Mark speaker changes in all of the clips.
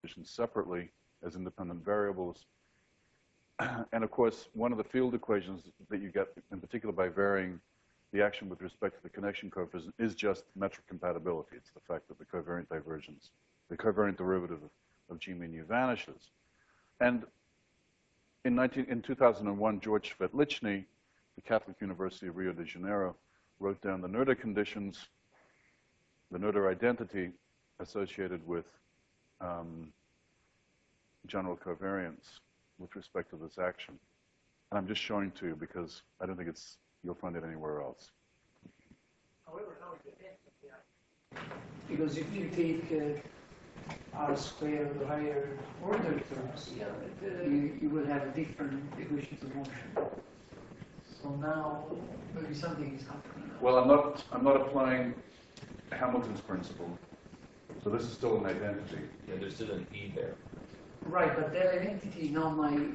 Speaker 1: conditions separately as independent variables. And of course, one of the field equations that you get, in particular by varying the action with respect to the connection coefficient, is just metric compatibility. It's the fact that the covariant divergence, the covariant derivative of G mu nu vanishes. And in 2001, George Svetlichny, the Catholic University of Rio de Janeiro, wrote down the Noether conditions, the Noether identity associated with general covariance with respect to this action. And I'm just showing to you because I don't think you'll find it anywhere else.
Speaker 2: However, how it depends. Because if you take R squared or higher order terms, you will have different equations of motion. So now maybe something is happening.
Speaker 1: Well, I'm not applying Hamilton's principle. So this is still an identity.
Speaker 3: Yeah, there's still an E there.
Speaker 2: Right, but that identity now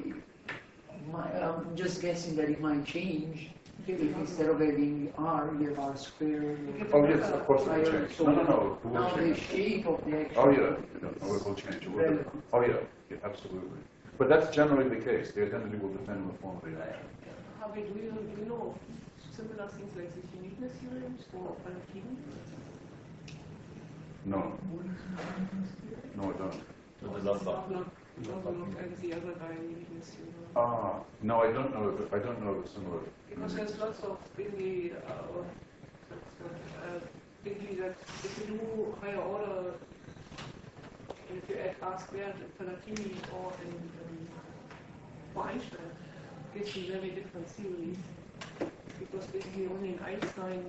Speaker 2: I'm just guessing that it might change if instead of having R, you have R squared.
Speaker 1: Oh yes, of course it will change.
Speaker 2: So
Speaker 1: No, it will
Speaker 2: now
Speaker 1: change.
Speaker 2: the shape of the action.
Speaker 1: Oh yeah, no, it will change. It will. Oh yeah, absolutely. But that's generally the case. The identity will depend on the form of the action.
Speaker 4: Do you know similar things like the uniqueness theorems for Palatini?
Speaker 1: No. No, I don't.
Speaker 3: With the Lombard.
Speaker 4: And the other guy uniqueness theorem.
Speaker 1: No, I don't know the similar.
Speaker 4: Because there's lots of basically that if you do higher order, if you add R squared in Palatini or in for Einstein, it gives you very different theories. Because basically only in Einstein,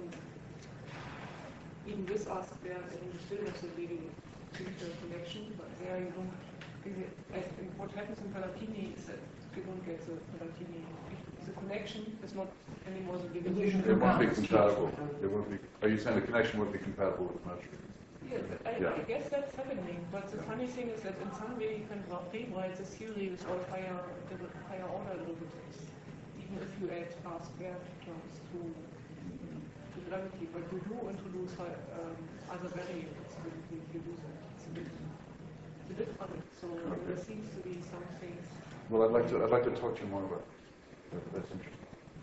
Speaker 4: even with R squared, you still have the really future connection, but there you don't. What happens in Palatini is that you don't get the Palatini. The connection is not anymore the division.
Speaker 1: It won't be compatible. It won't be. Are you saying the connection won't be compatible with metric?
Speaker 4: Yeah, I guess that's happening. But the funny thing is that in some way you can rewrite the theory without higher order derivatives, even if you add R squared terms to gravity. But you do introduce other variables when you do that. It's a bit funny. So there seems to be some things.
Speaker 1: Well, I'd like to talk to you more about that. That's interesting.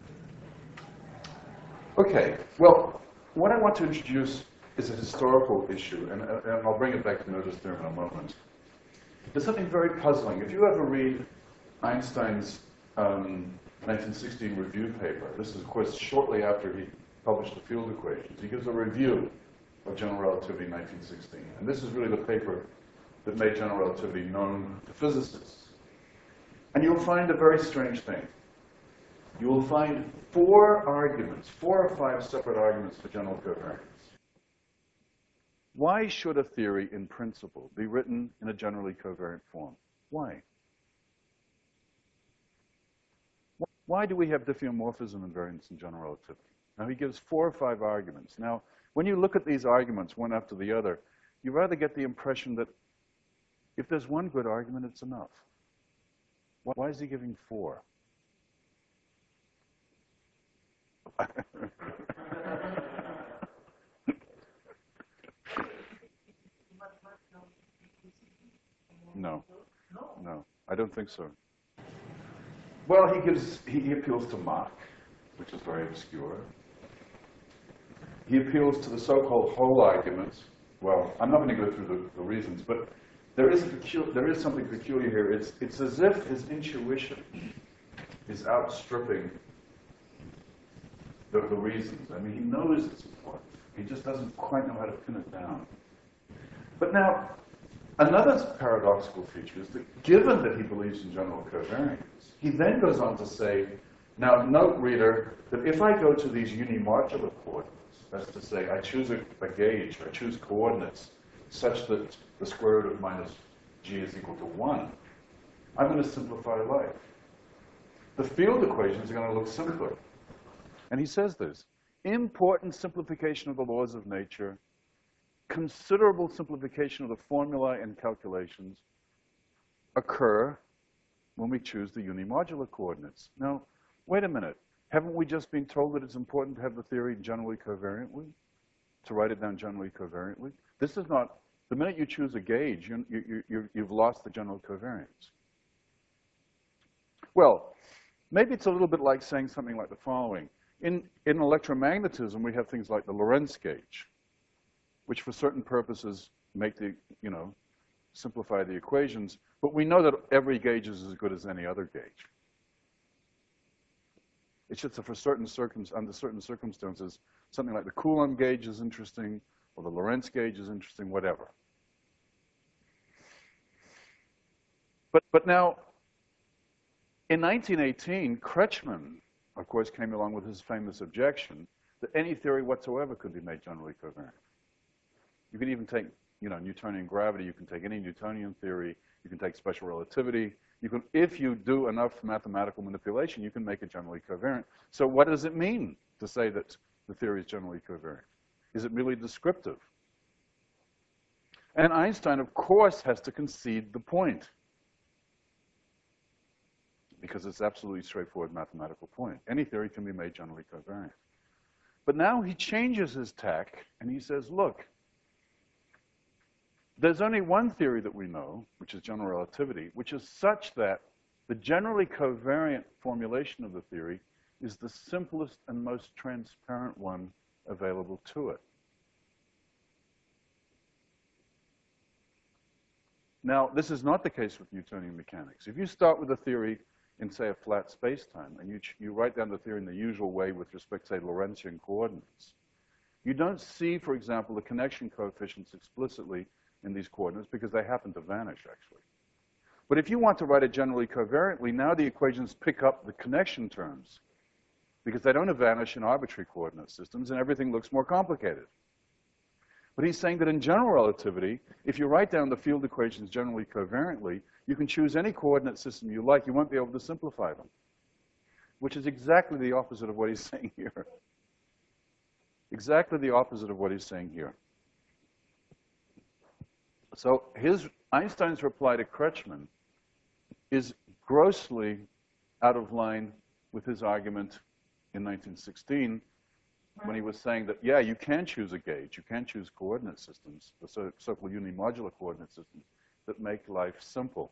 Speaker 1: Okay. Well, what I want to introduce is a historical issue, and I'll bring it back to Noether's theorem in a moment. There's something very puzzling. If you ever read Einstein's 1916 review paper, this is, of course, shortly after he published the field equations. He gives a review of general relativity in 1916. And this is really the paper that made general relativity known to physicists. And you'll find a very strange thing. You will find 4 or 5 separate arguments for general covariance. Why should a theory, in principle, be written in a generally covariant form? Why? Why do we have diffeomorphism invariance in general relativity? Now, he gives 4 or 5 arguments. Now, when you look at these arguments, one after the other, you rather get the impression that if there's one good argument, it's enough. Why is he giving 4? No, I don't think so. Well, he appeals to Mach, which is very obscure. He appeals to the so-called whole arguments. Well, I'm not going to go through the reasons, but there is something peculiar here. It's as if his intuition is outstripping the reasons. I mean, he knows it's important. He just doesn't quite know how to pin it down. But now, another paradoxical feature is that given that he believes in general covariance, he then goes on to say, now note, reader, that if I go to these unimodular coordinates, that's to say, I choose a gauge, I choose coordinates such that the square root of minus g is equal to 1, I'm going to simplify life. The field equations are going to look simpler. And he says this, important simplification of the laws of nature, considerable simplification of the formulae and calculations occur when we choose the unimodular coordinates. Now, wait a minute. Haven't we just been told that it's important to have the theory generally covariantly, to write it down generally covariantly? This is not The minute you choose a gauge, you've lost the general covariance. Well, maybe it's a little bit like saying something like the following. In electromagnetism, we have things like the Lorentz gauge, which for certain purposes make the, simplify the equations, but we know that every gauge is as good as any other gauge. It's just that under certain circumstances, something like the Coulomb gauge is interesting, or the Lorentz gauge is interesting, whatever. But now, in 1918, Kretschmann, of course, came along with his famous objection that any theory whatsoever could be made generally covariant. You can even take, Newtonian gravity. You can take any Newtonian theory. You can take special relativity. If you do enough mathematical manipulation, you can make it generally covariant. So what does it mean to say that the theory is generally covariant? Is it really descriptive? And Einstein, of course, has to concede the point, because it's absolutely straightforward mathematical point. Any theory can be made generally covariant. But now he changes his tack, and he says, look, there's only one theory that we know, which is general relativity, which is such that the generally covariant formulation of the theory is the simplest and most transparent one available to it. Now, this is not the case with Newtonian mechanics. If you start with a theory in, say, a flat space-time, and you write down the theory in the usual way with respect to, say, Lorentzian coordinates, you don't see, for example, the connection coefficients explicitly in these coordinates because they happen to vanish, actually. But if you want to write it generally covariantly, now the equations pick up the connection terms because they don't vanish in arbitrary coordinate systems, and everything looks more complicated. But he's saying that in general relativity, if you write down the field equations generally covariantly, you can choose any coordinate system you like. You won't be able to simplify them, which is exactly the opposite of what he's saying here. Exactly the opposite of what he's saying here. So Einstein's reply to Kretschmann is grossly out of line with his argument in 1916 when he was saying that, yeah, you can choose a gauge, you can choose coordinate systems, the so-called unimodular coordinate systems that make life simple.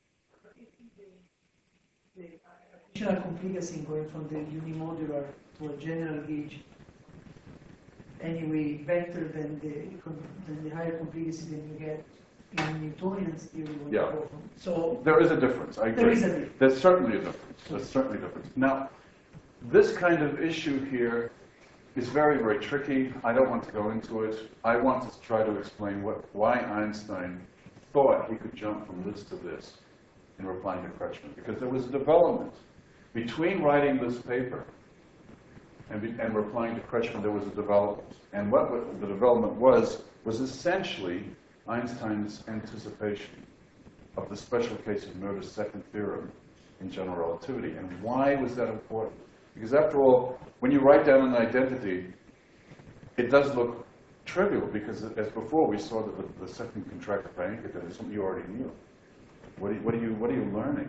Speaker 2: The additional complexity going from the unimodular to a general gauge anyway better than the higher complexity than you get in Newtonian's theory.
Speaker 1: Yeah.
Speaker 2: So
Speaker 1: there is a difference. I agree.
Speaker 2: There is a difference.
Speaker 1: There's certainly a difference. There's certainly a difference. Now, this kind of issue here is very, very tricky. I don't want to go into it. I want to try to explain why Einstein thought he could jump from this to this in replying to Kretschmann, because there was a development between writing this paper and replying to Kretschmann. There was a development, and what the development was essentially Einstein's anticipation of the special case of Noether's second theorem in general relativity. And why was that important? Because after all, when you write down an identity, it does look trivial, because as before we saw that the second contracted by Enkert is something you already knew. What are you learning?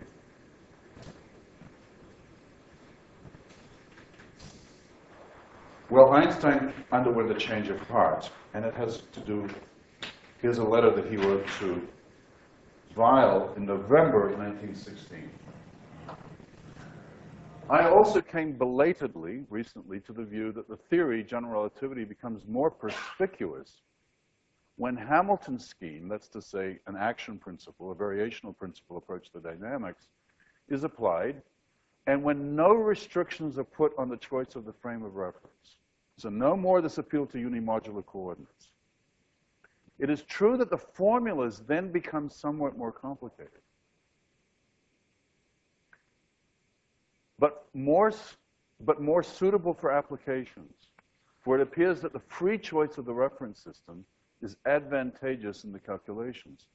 Speaker 1: Well, Einstein underwent a change of heart, and it has to do. Here's a letter that he wrote to Weil in November of 1916. I also came belatedly, recently, to the view that the theory, general relativity, becomes more perspicuous when Hamilton's scheme, that's to say, an action principle, a variational principle approach to dynamics, is applied, and when no restrictions are put on the choice of the frame of reference. So no more this appeal to unimodular coordinates. It is true that the formulas then become somewhat more complicated, but more suitable for applications, for it appears that the free choice of the reference system is advantageous in the calculations.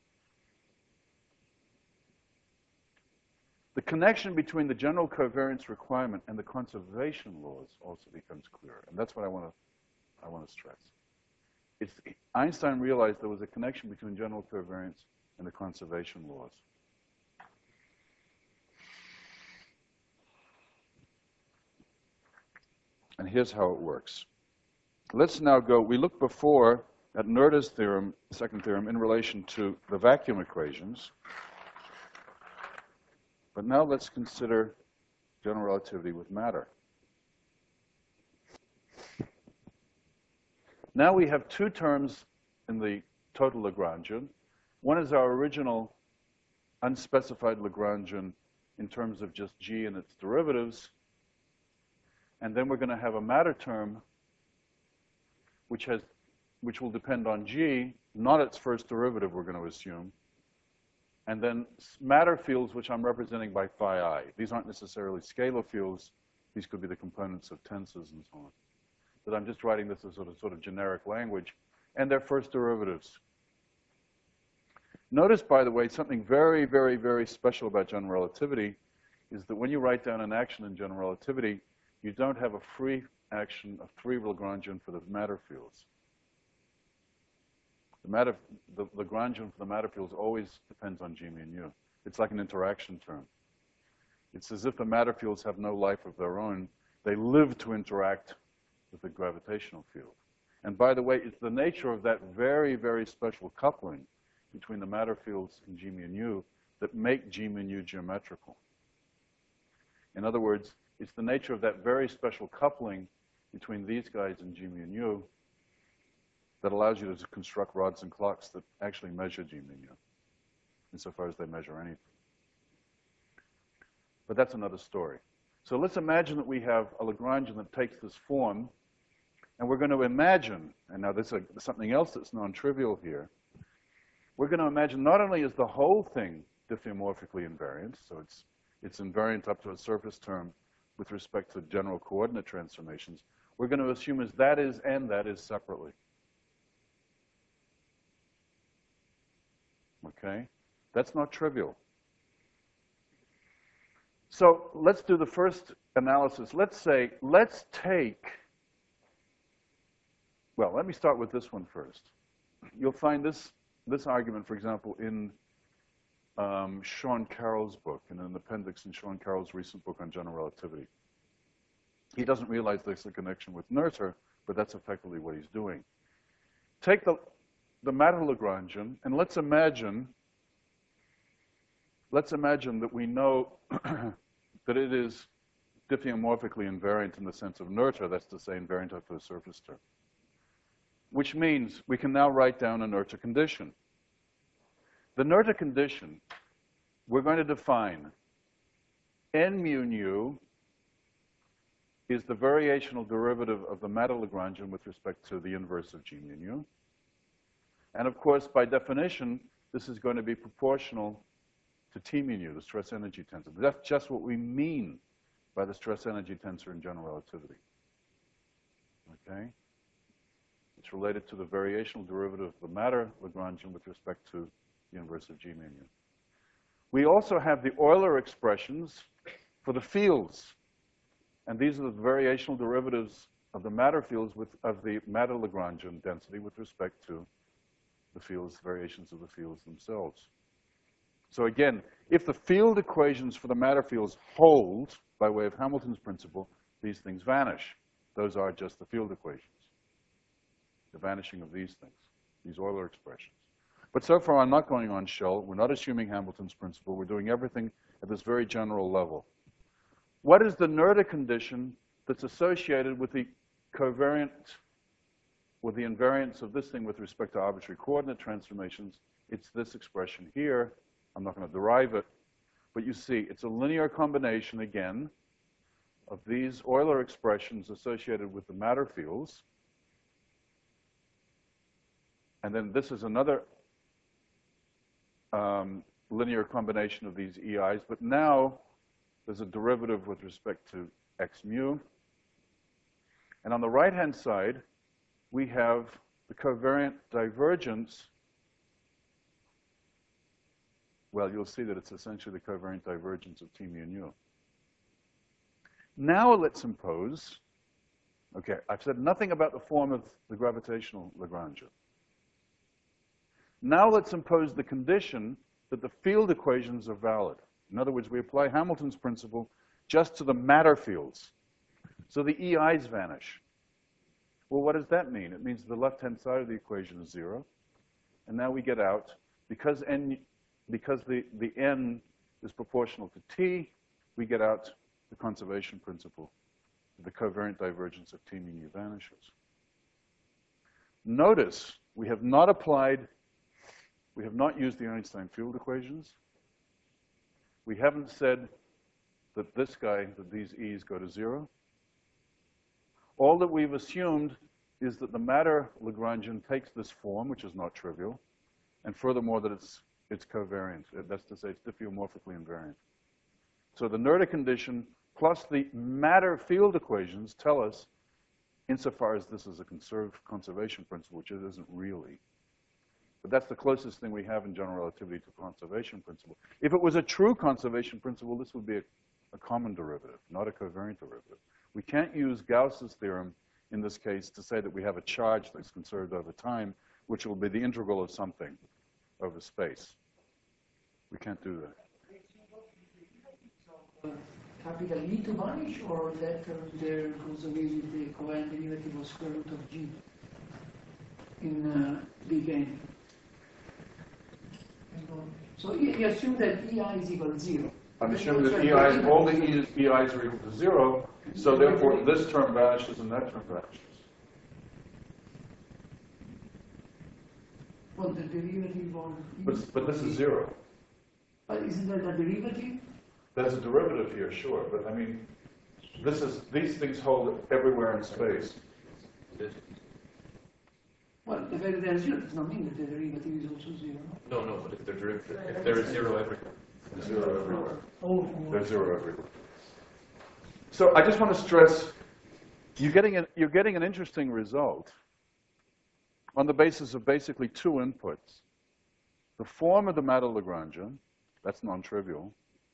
Speaker 1: The connection between the general covariance requirement and the conservation laws also becomes clearer, and that's what I want to stress. Einstein realized there was a connection between general covariance and the conservation laws. And here's how it works. Let's now go, we looked before at Noether's theorem, second theorem, in relation to the vacuum equations. But now let's consider general relativity with matter. Now we have two terms in the total Lagrangian. One is our original unspecified Lagrangian in terms of just G and its derivatives. And then we're going to have a matter term which will depend on G, not its first derivative, we're going to assume. And then matter fields, which I'm representing by phi I. These aren't necessarily scalar fields. These could be the components of tensors and so on. But I'm just writing this as sort of generic language. And their first derivatives. Notice, by the way, something very, very, very special about general relativity is that when you write down an action in general relativity, you don't have a free action of 3 Lagrangian for the matter fields. The Lagrangian for the matter fields always depends on G mu nu. It's like an interaction term. It's as if the matter fields have no life of their own. They live to interact with the gravitational field. And by the way, it's the nature of that very, very special coupling between the matter fields and G mu nu that make G mu nu geometrical. In other words, it's the nature of that very special coupling between these guys and G mu nu that allows you to construct rods and clocks that actually measure G mu nu, insofar as they measure anything. But that's another story. So let's imagine that we have a Lagrangian that takes this form, and we're going to imagine, and now there's something else that's non-trivial here, we're going to imagine not only is the whole thing diffeomorphically invariant, so it's invariant up to a surface term with respect to general coordinate transformations, we're going to assume as that is and that is separately. Okay? That's not trivial. So let's do the first analysis. Let's take, well, let me start with this one first. You'll find this argument, for example, in Sean Carroll's book, in an appendix in Sean Carroll's recent book on general relativity. He doesn't realize there's a connection with Noether, but that's effectively what he's doing. Take the matter Lagrangian, and let's imagine that we know that it is diffeomorphically invariant in the sense of Noether, that's to say invariant up to a surface term. Which means we can now write down a Noether condition. The Noether condition, we're going to define n mu nu is the variational derivative of the matter Lagrangian with respect to the inverse of G mu nu. And of course, by definition, this is going to be proportional to T mu nu, the stress energy tensor. That's just what we mean by the stress energy tensor in general relativity. Okay? It's related to the variational derivative of the matter Lagrangian with respect to the inverse of G mu nu. We also have the Euler expressions for the fields. And these are the variational derivatives of the matter fields of the matter Lagrangian density with respect to the fields, variations of the fields themselves. So again, if the field equations for the matter fields hold by way of Hamilton's principle, these things vanish. Those are just the field equations. The vanishing of these things, these Euler expressions. But so far, I'm not going on shell. We're not assuming Hamilton's principle. We're doing everything at this very general level. What is the Noether condition that's associated with the covariant, with the invariance of this thing with respect to arbitrary coordinate transformations? It's this expression here. I'm not going to derive it. But you see, it's a linear combination, again, of these Euler expressions associated with the matter fields. And then this is another linear combination of these EIs. But now there's a derivative with respect to x mu. And on the right-hand side, we have the covariant divergence. Well, you'll see that it's essentially the covariant divergence of T mu nu. Now let's impose, okay, I've said nothing about the form of the gravitational Lagrangian. Now let's impose the condition that the field equations are valid. In other words, we apply Hamilton's principle just to the matter fields. So the EIs vanish. Well, what does that mean? It means the left-hand side of the equation is 0. And now we get out, because the n is proportional to t, we get out the conservation principle. The covariant divergence of t mean u vanishes. Notice we have not used the Einstein field equations. We haven't said that these e's go to 0. All that we've assumed is that the matter Lagrangian takes this form, which is not trivial, and furthermore that it's covariant. That's to say, it's diffeomorphically invariant. So the Noether condition plus the matter field equations tell us, insofar as this is a conservation principle, which it isn't really, but that's the closest thing we have in general relativity to conservation principle. If it was a true conservation principle, this would be a common derivative, not a covariant derivative. We can't use Gauss's theorem in this case to say that we have a charge that's conserved over time, which will be the integral of something over space. We can't do that.
Speaker 2: Capital E to vanish, or that there goes away with the covariant derivative of square root of G in big N. So you assume that EI is equal to 0.
Speaker 1: I'm assuming that all the EIs are equal to 0, so therefore this term vanishes and that term vanishes.
Speaker 2: Well, the derivative of
Speaker 1: But this is 0.
Speaker 2: But isn't that a derivative?
Speaker 1: There's a derivative here, sure, but I mean, these things hold everywhere in space.
Speaker 2: Well, the fact that they're 0 does not mean that the derivative is also 0.
Speaker 3: No, but if they're derivative, if there is 0 everywhere.
Speaker 1: There's 0 everywhere.
Speaker 2: Oh,
Speaker 1: There's 0 everywhere. So I just want to stress, you're getting an interesting result on the basis of basically two inputs. The form of the matter Lagrangian, that's non-trivial,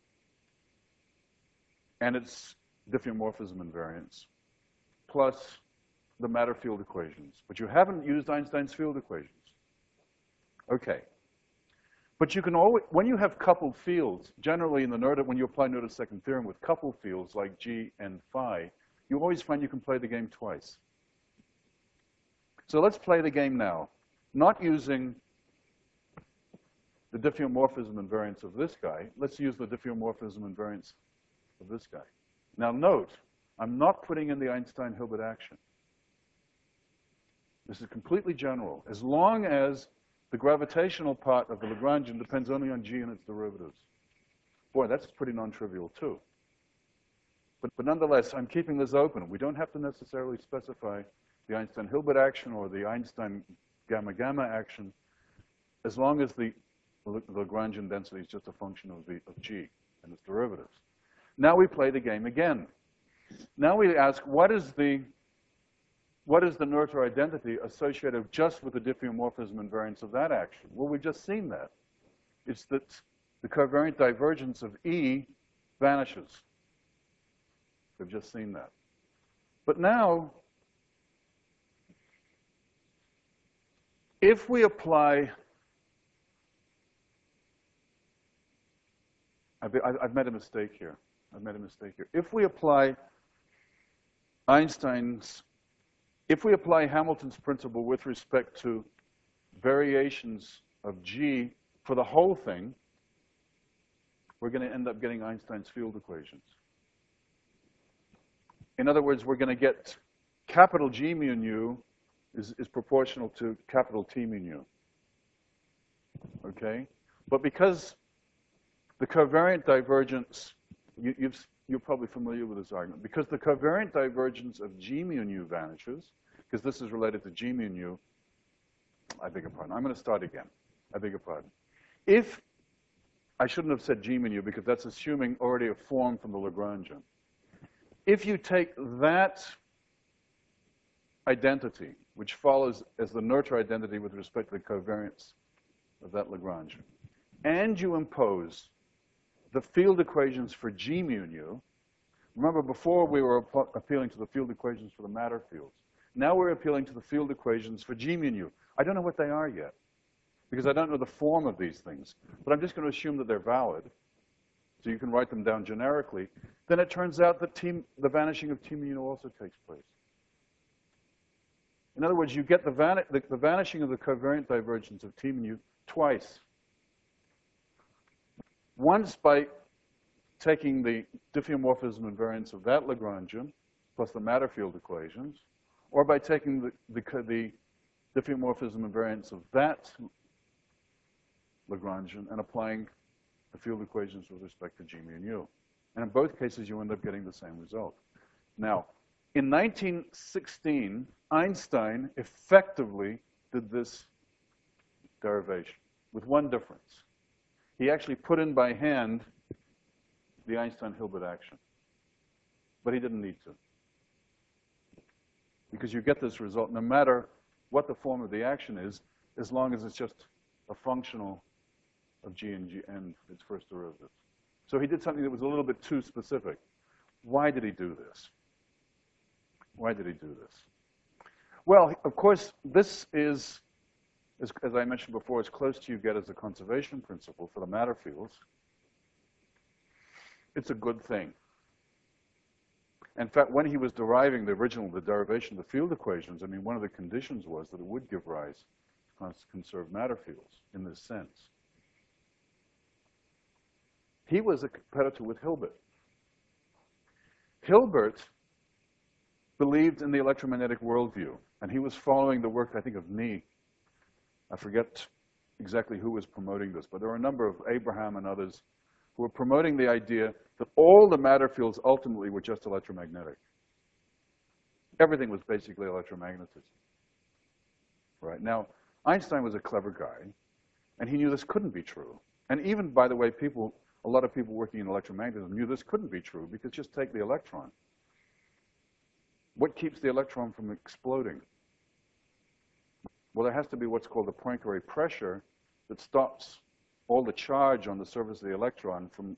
Speaker 1: and its diffeomorphism invariance, plus the matter field equations. But you haven't used Einstein's field equations. Okay. But you can always, when you have coupled fields, generally in the Noether, when you apply Noether's second theorem with coupled fields like G and phi, you always find you can play the game twice. So let's play the game now, not using the diffeomorphism invariance of this guy. Let's use the diffeomorphism invariance of this guy. Now note, I'm not putting in the Einstein-Hilbert action. This is completely general. As long as the gravitational part of the Lagrangian depends only on G and its derivatives. Boy, that's pretty non-trivial too. But nonetheless, I'm keeping this open. We don't have to necessarily specify the Einstein-Hilbert action or the Einstein gamma-gamma action, as long as the Lagrangian density is just a function of G and its derivatives. Now we play the game again. Now we ask, what is the Noether identity associated just with the diffeomorphism invariance of that action? Well, we've just seen that. It's that the covariant divergence of E vanishes. We've just seen that. But now, if we apply, I've made a mistake here. If we apply Hamilton's principle with respect to variations of G for the whole thing, we're going to end up getting Einstein's field equations. In other words, we're going to get capital G mu nu is proportional to capital T mu nu. Okay? But because the covariant divergence, you're probably familiar with this argument, because the covariant divergence of G mu nu vanishes, because this is related to G mu nu, I beg your pardon. I'm going to start again. I beg your pardon. If, I shouldn't have said G mu nu because that's assuming already a form from the Lagrangian. If you take that identity, which follows as the Noether identity with respect to the covariance of that Lagrangian, and you impose the field equations for G mu nu, remember before we were appealing to the field equations for the matter fields. Now we're appealing to the field equations for G mu nu. I don't know what they are yet, because I don't know the form of these things. But I'm just going to assume that they're valid, so you can write them down generically. Then it turns out that the vanishing of T mu nu also takes place. In other words, you get the vanishing of the covariant divergence of T mu twice. Once by taking the diffeomorphism invariance of that Lagrangian plus the matter field equations, or by taking the diffeomorphism invariance of that Lagrangian and applying the field equations with respect to G mu and U. And in both cases, you end up getting the same result. Now, in 1916, Einstein effectively did this derivation with one difference. He actually put in by hand the Einstein-Hilbert action. But he didn't need to. Because you get this result no matter what the form of the action is, as long as it's just a functional of G and G and its first derivative. So he did something that was a little bit too specific. Why did he do this? Why did he do this? Well, of course, this is, as I mentioned before, as close to you get as a conservation principle for the matter fields. It's a good thing. In fact, when he was deriving the derivation of the field equations, I mean, one of the conditions was that it would give rise to conserved matter fields in this sense. He was a competitor with Hilbert. Hilbert believed in the electromagnetic worldview, and he was following the work, I think, of Nee. I forget exactly who was promoting this, but there were a number of Abraham and others who were promoting the idea that all the matter fields ultimately were just electromagnetic. Everything was basically electromagnetism. Right? Now, Einstein was a clever guy, and he knew this couldn't be true. And even, by the way, a lot of people working in electromagnetism knew this couldn't be true, because just take the electron. What keeps the electron from exploding? Well, there has to be what's called the Poincare pressure that stops all the charge on the surface of the electron from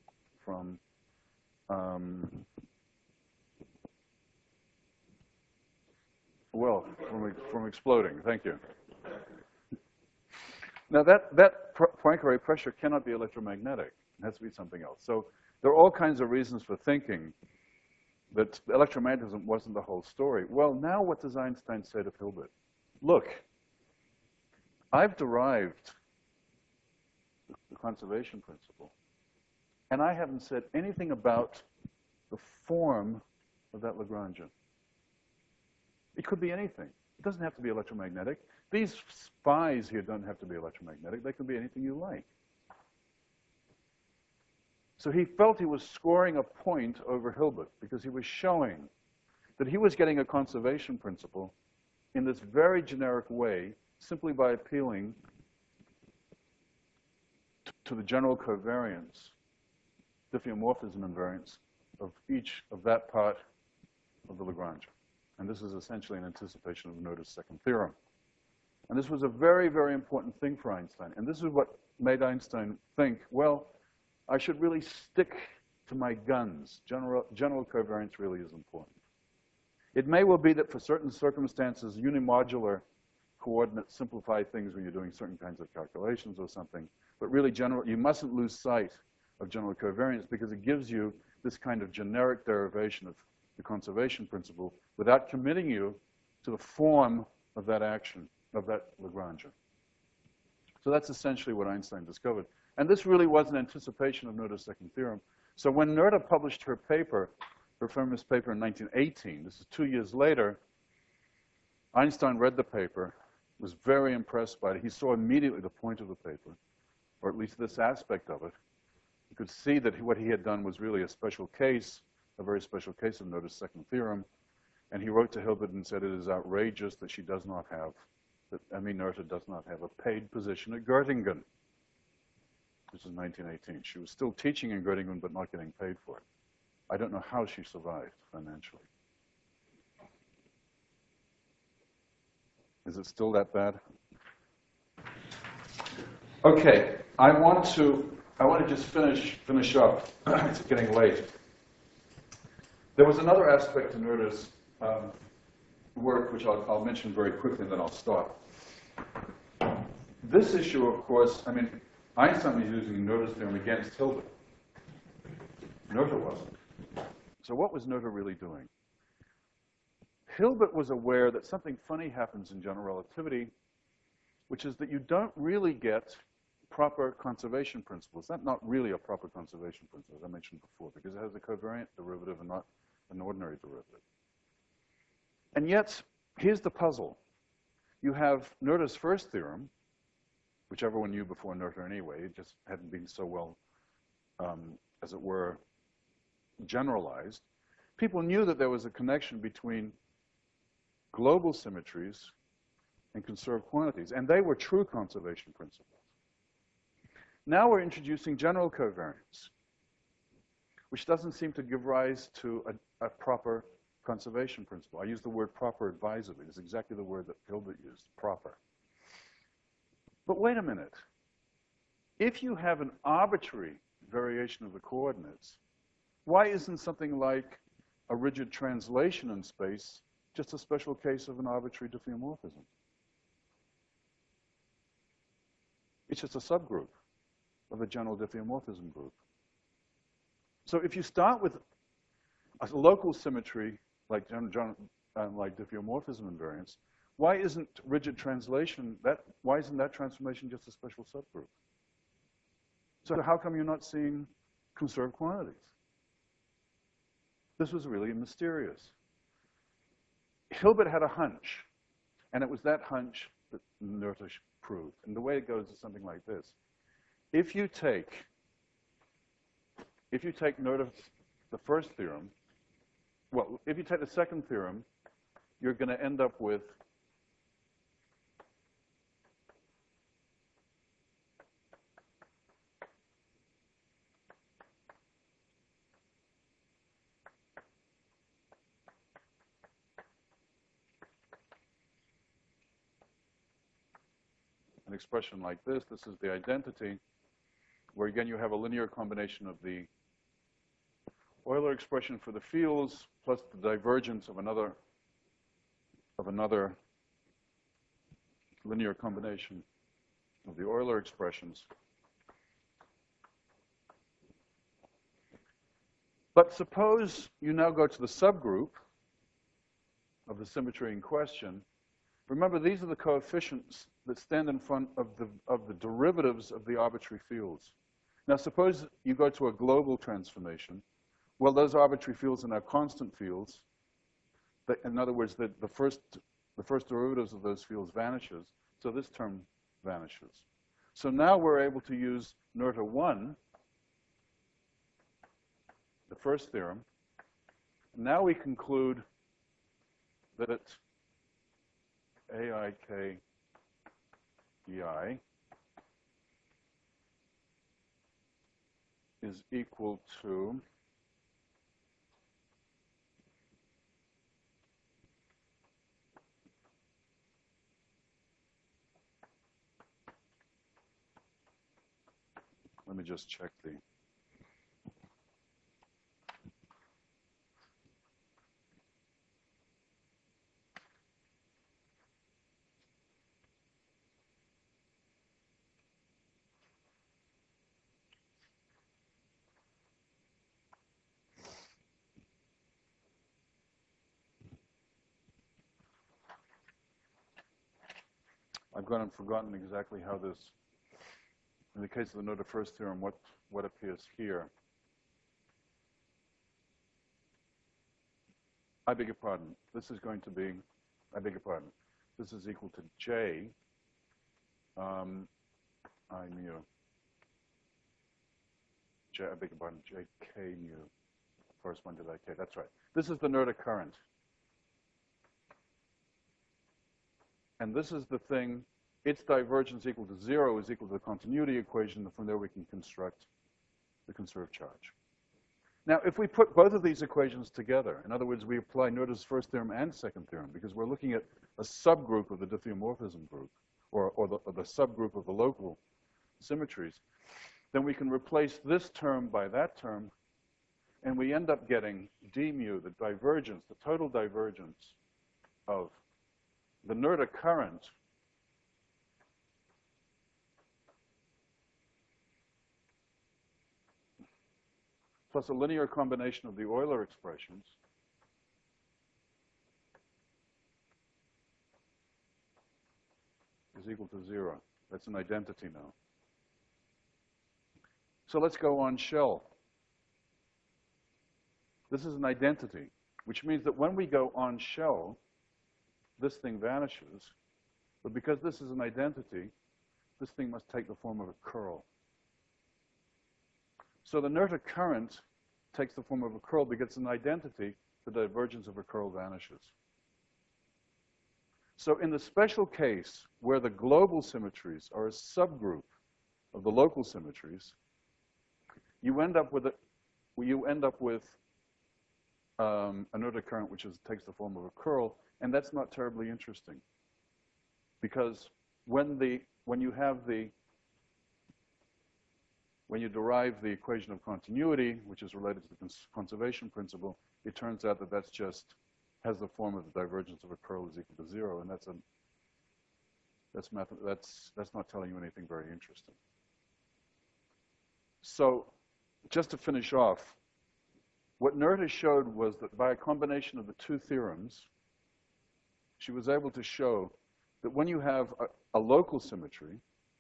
Speaker 1: exploding. Thank you. Now, that Poincare pressure cannot be electromagnetic. It has to be something else. So there are all kinds of reasons for thinking that electromagnetism wasn't the whole story. Well, now what does Einstein say to Hilbert? Look, I've derived the conservation principle, and I haven't said anything about the form of that Lagrangian. It could be anything. It doesn't have to be electromagnetic. These spies here don't have to be electromagnetic. They can be anything you like. So he felt he was scoring a point over Hilbert because he was showing that he was getting a conservation principle in this very generic way simply by appealing to the general covariance, diffeomorphism invariance of each of that part of the Lagrangian. And this is essentially an anticipation of Noether's second theorem. And this was a very, very important thing for Einstein. And this is what made Einstein think, well, I should really stick to my guns. General covariance really is important. It may well be that for certain circumstances, unimodular coordinates simplify things when you're doing certain kinds of calculations or something. But really, you mustn't lose sight of general covariance because it gives you this kind of generic derivation of the conservation principle without committing you to the form of that action, of that Lagrangian. So that's essentially what Einstein discovered. And this really was an anticipation of Noether's second theorem. So when Noether published her paper, her famous paper in 1918, this is 2 years later, Einstein read the paper, was very impressed by it. He saw immediately the point of the paper, or at least this aspect of it. He could see that what he had done was really a special case, a very special case of Noether's second theorem. And he wrote to Hilbert and said, it is outrageous that she does not have, that Emmy Noether does not have a paid position at Göttingen. This is 1918. She was still teaching in Göttingen, but not getting paid for it. I don't know how she survived financially. Is it still that bad? Okay, I want to just finish up. It's getting late. There was another aspect to Noether's work, which I'll mention very quickly, and then I'll stop. This issue, of course, I mean, Einstein was using Noether's theorem against Hilbert. Noether wasn't. So what was Noether really doing? Hilbert was aware that something funny happens in general relativity, which is that you don't really get proper conservation principles. That's not really a proper conservation principle, as I mentioned before, because it has a covariant derivative and not an ordinary derivative. And yet, here's the puzzle. You have Noether's first theorem, which everyone knew before Noether anyway. It just hadn't been so well, as it were, generalized. People knew that there was a connection between global symmetries and conserved quantities, and they were true conservation principles. Now we're introducing general covariance, which doesn't seem to give rise to a proper conservation principle. I use the word proper advisedly. It's exactly the word that Hilbert used, proper. But wait a minute. If you have an arbitrary variation of the coordinates, why isn't something like a rigid translation in space just a special case of an arbitrary diffeomorphism? It's just a subgroup of a general diffeomorphism group. So if you start with a local symmetry like diffeomorphism invariance, why isn't rigid translation why isn't that transformation just a special subgroup? So how come you're not seeing conserved quantities? This was really mysterious. Hilbert had a hunch, and it was that hunch that Noether proved. And the way it goes is something like this. If you take Noether's the first theorem, well, if you take the second theorem, you're going to end up with an expression like this. This is the identity, where again you have a linear combination of the Euler expression for the fields plus the divergence of another linear combination of the Euler expressions. But suppose you now go to the subgroup of the symmetry in question. Remember, these are the coefficients that stand in front of the derivatives of the arbitrary fields. Now, suppose you go to a global transformation. Well, those arbitrary fields are now constant fields. In other words, the first derivatives of those fields vanishes, so this term vanishes. So now we're able to use Noether 1, the first theorem. Now we conclude that AIK EI is equal to let me just check the I've gone and forgotten exactly how this, in the case of the Noether first theorem, what appears here. I beg your pardon. This is going to be, I beg your pardon. This is equal to J, I mu. I beg your pardon, JK mu. First one did I K, that's right. This is the Noether current. And this is the thing, its divergence equal to 0 is equal to the continuity equation, and from there we can construct the conserved charge. Now, if we put both of these equations together, in other words, we apply Noether's first theorem and second theorem, because we're looking at a subgroup of the diffeomorphism group, or the subgroup of the local symmetries, then we can replace this term by that term, and we end up getting d mu, the divergence, the total divergence of the Noether current plus a linear combination of the Euler expressions is equal to 0. That's an identity now. So let's go on shell. This is an identity, which means that when we go on shell, this thing vanishes. But because this is an identity, this thing must take the form of a curl. So the Noether current takes the form of a curl because it's an identity. The divergence of a curl vanishes. So in the special case where the global symmetries are a subgroup of the local symmetries, you end up with a Noether current which takes the form of a curl, and that's not terribly interesting, because when you derive the equation of continuity, which is related to the conservation principle, it turns out that that's just has the form of the divergence of a curl is equal to 0, and that's not telling you anything very interesting. So, just to finish off, what Noether showed was that by a combination of the two theorems, she was able to show that when you have a local symmetry,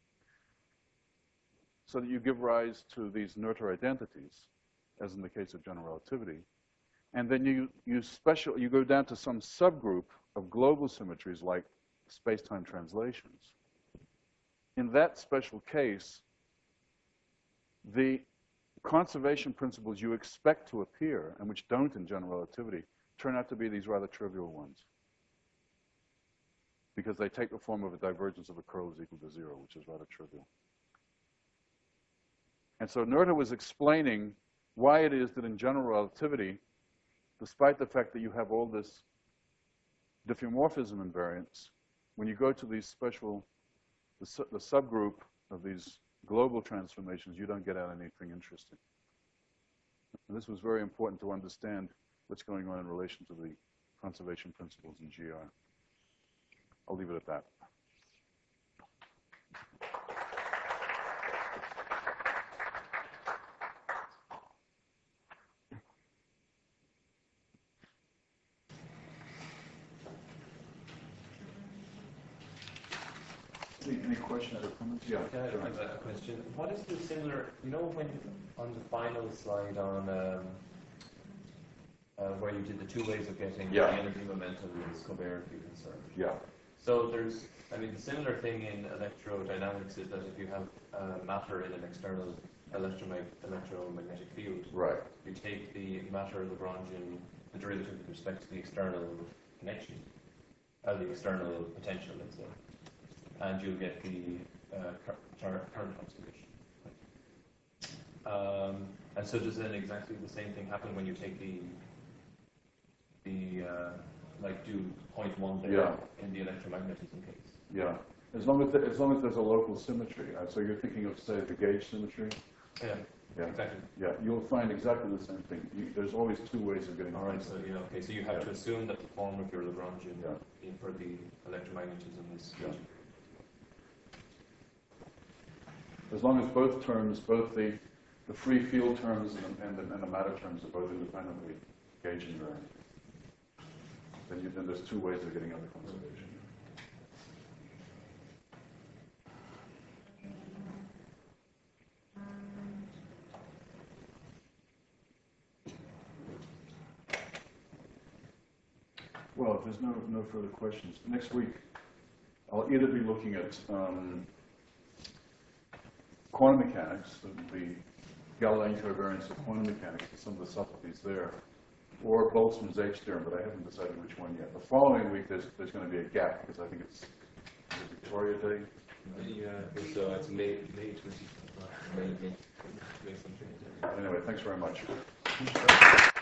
Speaker 1: so that you give rise to these Noether identities, as in the case of general relativity, and then you go down to some subgroup of global symmetries like space-time translations. In that special case, the conservation principles you expect to appear, and which don't in general relativity, turn out to be these rather trivial ones, because they take the form of a divergence of a curl is equal to 0, which is rather trivial. And so Noether was explaining why it is that in general relativity, despite the fact that you have all this diffeomorphism invariance, when you go to these the subgroup of these global transformations, you don't get out anything interesting. And this was very important to understand what's going on in relation to the conservation principles in GR. I'll leave it at that. Any question or comments? Yeah.
Speaker 3: I have a question. What is the similar, when on the final slide on where you did the two ways of getting the energy momentum is covariantly conserved?
Speaker 1: Yeah.
Speaker 3: So there's, the similar thing in electrodynamics is that if you have matter in an external electromagnetic field,
Speaker 1: right,
Speaker 3: you take the matter Lagrangian, the derivative with respect to the external connection, the external potential, let's say, and you'll get the current conservation. And so does then exactly the same thing happen when you take do 0.1 there in the electromagnetism case?
Speaker 1: Yeah, as long as there's a local symmetry. So you're thinking of, say, the gauge symmetry?
Speaker 3: Yeah.
Speaker 1: Yeah,
Speaker 3: exactly.
Speaker 1: Yeah, you'll find exactly the same thing. There's always two ways of getting
Speaker 3: All right, so so you have to assume that the form of your Lagrangian for the electromagnetism is
Speaker 1: as long as both terms, both the free field terms and the matter terms are both independently gauge invariant, then there's two ways of getting out the conservation. Well, if there's no further questions, next week I'll either be looking at quantum mechanics, the Galilean covariance of quantum mechanics, and some of the subtleties there, or Boltzmann's H theorem, but I haven't decided which one yet. The following week, there's going to be a gap, because I think it's Victoria Day.
Speaker 3: Yeah, so it's May 20. May something.
Speaker 1: Anyway, thanks very much.